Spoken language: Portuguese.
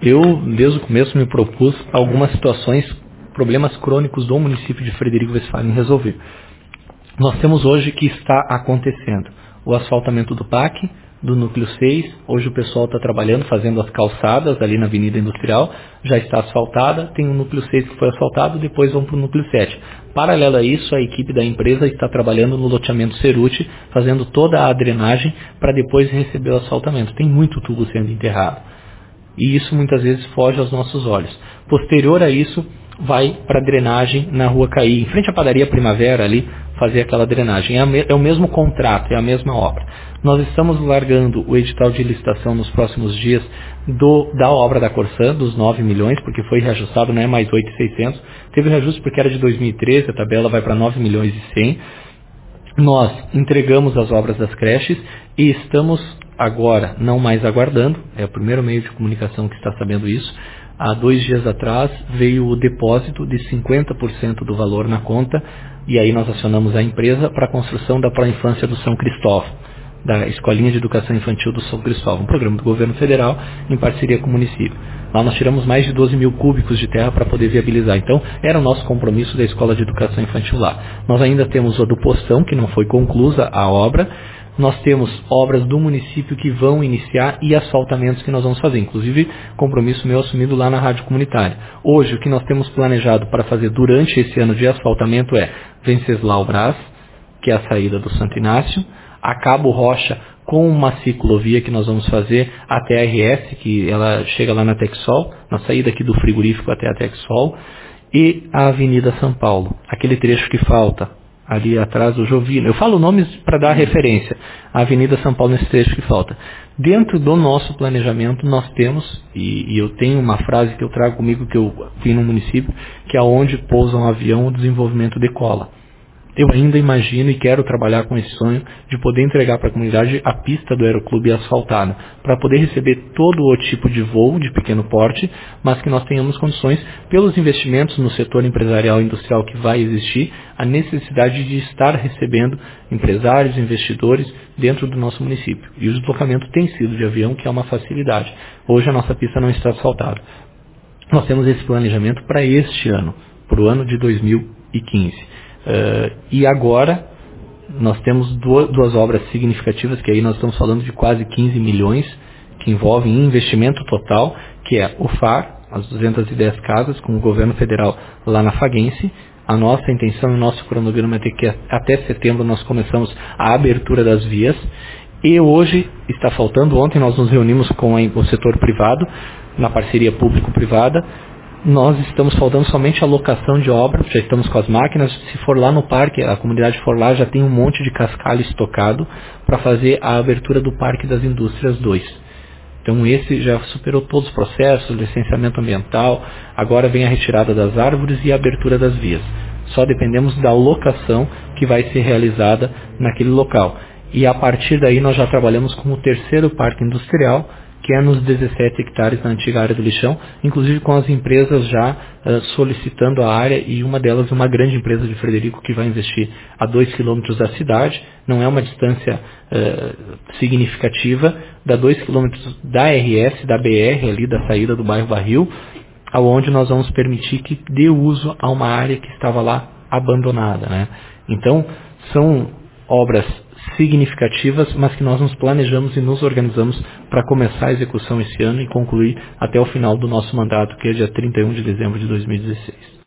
Eu, desde o começo, me propus algumas situações, problemas crônicos do município de Frederico Westphalen resolver. Nós temos hoje que está acontecendo o asfaltamento do PAC, do Núcleo 6, hoje o pessoal está trabalhando, fazendo as calçadas ali na Avenida Industrial, já está asfaltada, tem o Núcleo 6 que foi asfaltado, depois vão para o Núcleo 7. Paralelo a isso, a equipe da empresa está trabalhando no loteamento Ceruti, fazendo toda a drenagem para depois receber o asfaltamento. Tem muito tubo sendo enterrado. E isso muitas vezes foge aos nossos olhos. Posterior a isso, vai para a drenagem na Rua Caí, em frente à padaria Primavera ali, fazer aquela drenagem. É o mesmo contrato, é a mesma obra. Nós estamos largando o edital de licitação nos próximos dias da obra da Corsã, dos 9 milhões, porque foi reajustado, não é mais 8.600. Teve reajuste porque era de 2013, a tabela vai para 9 milhões e 100. Nós entregamos as obras das creches e estamos agora, não mais aguardando, é o primeiro meio de comunicação que está sabendo isso. Há 2 dias atrás veio o depósito de 50% do valor na conta e aí nós acionamos a empresa para a construção da pró-infância do São Cristóvão, da Escolinha de Educação Infantil do São Cristóvão, um programa do governo federal em parceria com o município. Lá nós tiramos mais de 12 mil cúbicos de terra para poder viabilizar. Então, era o nosso compromisso da Escola de Educação Infantil lá. Nós ainda temos a do Postão, que não foi conclusa a obra. Nós temos obras do município que vão iniciar e asfaltamentos que nós vamos fazer. Inclusive, compromisso meu assumido lá na Rádio Comunitária. Hoje, o que nós temos planejado para fazer durante esse ano de asfaltamento é Venceslau Brás, que é a saída do Santo Inácio, a Cabo Rocha com uma ciclovia que nós vamos fazer até a RS, que ela chega lá na Texol, na saída aqui do frigorífico até a Texol, e a Avenida São Paulo, aquele trecho que falta, ali atrás do Jovino. Eu falo nomes para dar referência. A Avenida São Paulo nesse trecho que falta. Dentro do nosso planejamento nós temos, e eu tenho uma frase que eu trago comigo que eu vi no município, que é onde pousa um avião o desenvolvimento decola. Eu ainda imagino e quero trabalhar com esse sonho de poder entregar para a comunidade a pista do aeroclube asfaltada, para poder receber todo o tipo de voo de pequeno porte, mas que nós tenhamos condições, pelos investimentos no setor empresarial e industrial que vai existir, a necessidade de estar recebendo empresários, investidores dentro do nosso município. E o deslocamento tem sido de avião, que é uma facilidade. Hoje a nossa pista não está asfaltada. Nós temos esse planejamento para este ano, para o ano de 2015. E agora nós temos duas obras significativas, que aí nós estamos falando de quase 15 milhões, que envolvem investimento total, que é o FAR, as 210 casas, com o governo federal lá na Faguense. A nossa intenção e o nosso cronograma é que até setembro nós começamos a abertura das vias. E hoje está faltando, ontem nós nos reunimos com o setor privado, na parceria público-privada. Nós estamos faltando somente a locação de obra, já estamos com as máquinas. Se for lá no parque, a comunidade for lá, já tem um monte de cascalho estocado para fazer a abertura do Parque das Indústrias 2. Então esse já superou todos os processos, licenciamento ambiental, agora vem a retirada das árvores e a abertura das vias. Só dependemos da locação que vai ser realizada naquele local. E a partir daí nós já trabalhamos com o terceiro parque industrial, que é nos 17 hectares na antiga área do lixão, inclusive com as empresas já solicitando a área, e uma delas uma grande empresa de Frederico que vai investir a 2 quilômetros da cidade. Não é uma distância significativa, dá 2 quilômetros da RS, da BR ali, da saída do bairro Barril, aonde nós vamos permitir que dê uso a uma área que estava lá abandonada, né? Então, são obras significativas, mas que nós nos planejamos e nos organizamos para começar a execução esse ano e concluir até o final do nosso mandato, que é dia 31 de dezembro de 2016.